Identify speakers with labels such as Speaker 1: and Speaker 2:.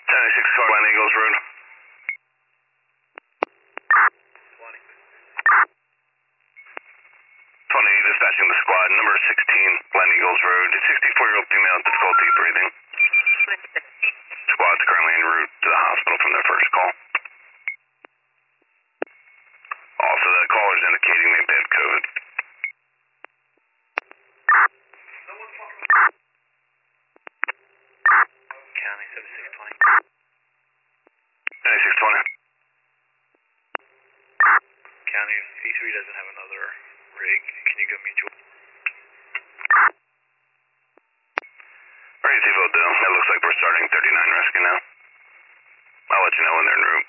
Speaker 1: 96 Glen Eagles Road. 20, dispatching the squad, number 16, Glen Eagles Road. 64-year-old female, difficulty breathing. Squad's currently en route to the hospital from their first call. Also, the caller's indicating they have COVID.
Speaker 2: County 7620.
Speaker 1: 9620.
Speaker 2: County, if C3 doesn't have another rig, can you get me to...
Speaker 1: Alright, Evo Dome. It looks like we're starting 39 rescue now. I'll let you know when they're en route.